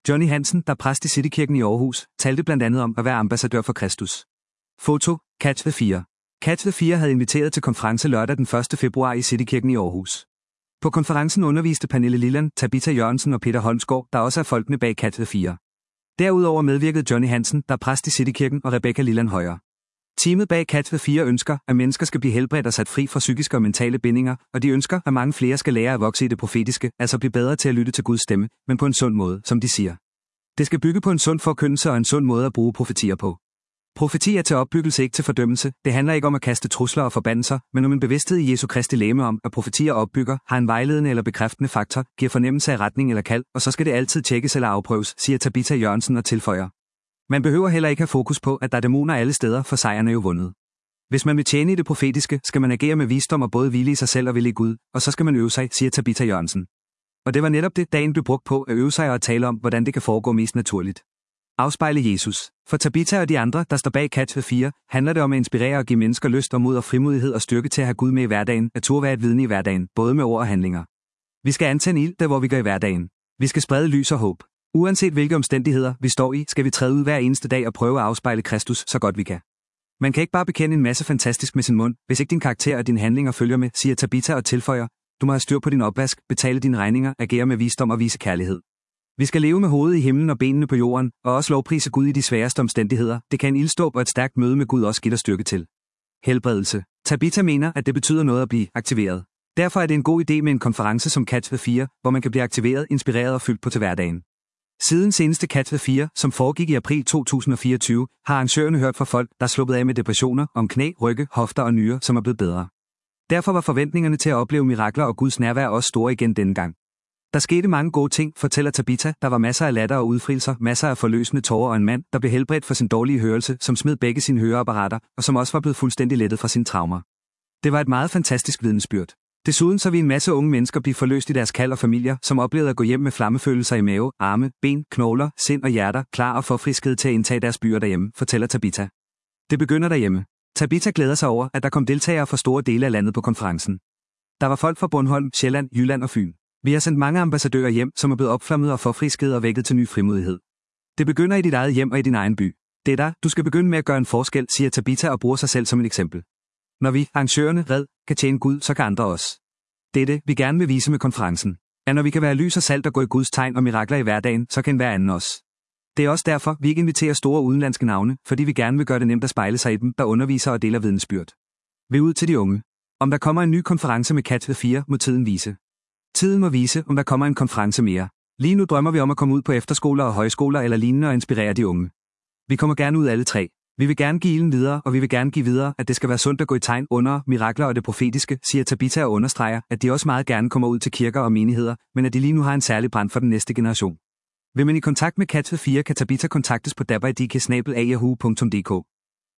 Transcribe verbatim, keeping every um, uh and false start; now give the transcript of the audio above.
Johnny Hansen, der er præst i Citykirken i Aarhus, talte blandt andet om at være ambassadør for Kristus. Foto: Catch the Fire. Catch the Fire havde inviteret til konference lørdag den første februar i Citykirken i Aarhus. På konferencen underviste Pernille Lilland, Tabitha Jørgensen og Peter Holmsgaard, der også er folkene bag Catch the Fire. Derudover medvirkede Johnny Hansen, der er præst i Citykirken, og Rebecca Lilland Højer. Teamet bag Catch the Fire ønsker, at mennesker skal blive helbredt og sat fri fra psykiske og mentale bindinger, og de ønsker, at mange flere skal lære at vokse i det profetiske, altså blive bedre til at lytte til Guds stemme, men på en sund måde, som de siger. Det skal bygge på en sund forkyndelse og en sund måde at bruge profetier på. Profeti er til opbyggelse, ikke til fordømmelse. Det handler ikke om at kaste trusler og forbandelser, men om en bevidsthed i Jesu Kristi legeme om, at profetier opbygger, har en vejledende eller bekræftende faktor, giver fornemmelse af retning eller kald, og så skal det altid tjekkes eller afprøves, siger Tabitha Jørgensen og tilføjer. Man behøver heller ikke have fokus på, at der er dæmoner alle steder, for sejren er jo vundet. Hvis man vil tjene i det profetiske, skal man agere med visdom og både hvile i sig selv og ville i Gud, og så skal man øve sig, siger Tabitha Jørgensen. Og det var netop det, dagen blev brugt på, at øve sig og at tale om, hvordan det kan foregå mest naturligt. Afspejle Jesus. For Tabitha og de andre, der står bag Catch the Fire, handler det om at inspirere og give mennesker lyst og mod og frimodighed og styrke til at have Gud med i hverdagen, at turde være et vidne i hverdagen, både med ord og handlinger. Vi skal antænde ild, der hvor vi går i hverdagen. Vi skal sprede lys og håb. Uanset hvilke omstændigheder vi står i, skal vi træde ud hver eneste dag og prøve at afspejle Kristus så godt vi kan. Man kan ikke bare bekende en masse fantastisk med sin mund, hvis ikke din karakter og dine handlinger følger med, siger Tabitha og tilføjer. Du må have styr på din opvask, betale dine regninger, agere med visdom og vise kærlighed. Vi skal leve med hovedet i himlen og benene på jorden, og også lovprise Gud i de sværeste omstændigheder. Det kan en ildståb og et stærkt møde med Gud også give dig styrke til. Helbredelse. Tabitha mener, at det betyder noget at blive aktiveret. Derfor er det en god idé med en konference som Catch the Fire, hvor man kan blive aktiveret, inspireret og fyldt på til hverdagen. Siden seneste Catch the Fire, som foregik i april to tusind og fireogtyve, har arrangørerne hørt fra folk, der er sluppet af med depressioner, om knæ, rygge, hofter og nyrer, som er blevet bedre. Derfor var forventningerne til at opleve mirakler og Guds nærvær også store igen denne gang. Der skete mange gode ting, fortæller Tabitha. Der var masser af latter og udfrielser, masser af forløsende tårer og en mand, der blev helbredt for sin dårlige hørelse, som smed begge sine høreapparater, og som også var blevet fuldstændig lettet fra sine traumer. Det var et meget fantastisk vidnesbyrd. Desuden så vi en masse unge mennesker blive forløst i deres kald og familier, som oplevede at gå hjem med flammefølelser i mave, arme, ben, knogler, sind og hjerter, klar og forfrisket til at indtage deres byer derhjemme, fortæller Tabitha. Det begynder derhjemme. Tabitha glæder sig over, at der kom deltagere fra store dele af landet på konferencen. Der var folk fra Bornholm, Sjælland, Jylland og Fyn. Vi har sendt mange ambassadører hjem, som er blevet opflammet og forfrisket og vækket til ny frimodighed. Det begynder i dit eget hjem og i din egen by. Det er der, du skal begynde med at gøre en forskel, siger Tabitha og bruger sig selv som et eksempel. Når vi, arrangørerne, red, kan tjene Gud, så kan andre også. Det er det, vi gerne vil vise med konferencen. At når vi kan være lys og salt og gå i Guds tegn og mirakler i hverdagen, så kan hver anden også. Det er også derfor, vi ikke inviterer store udenlandske navne, fordi vi gerne vil gøre det nemt at spejle sig i dem, der underviser og deler vidensbyrd. Vi ud til de unge. Om der kommer en ny konference med Catch the Fire, må tiden vise. Tiden må vise, om der kommer en konference mere. Lige nu drømmer vi om at komme ud på efterskoler og højskoler eller lignende og inspirere de unge. Vi kommer gerne ud alle tre. Vi vil gerne give ilden videre, og vi vil gerne give videre, at det skal være sundt at gå i tegn under mirakler og det profetiske, siger Tabitha og understreger, at de også meget gerne kommer ud til kirker og menigheder, men at de lige nu har en særlig brand for den næste generation. Vil man i kontakt med Catch the Fire, kan Tabitha kontaktes på dabberidk snabel a yahoo punktum d k.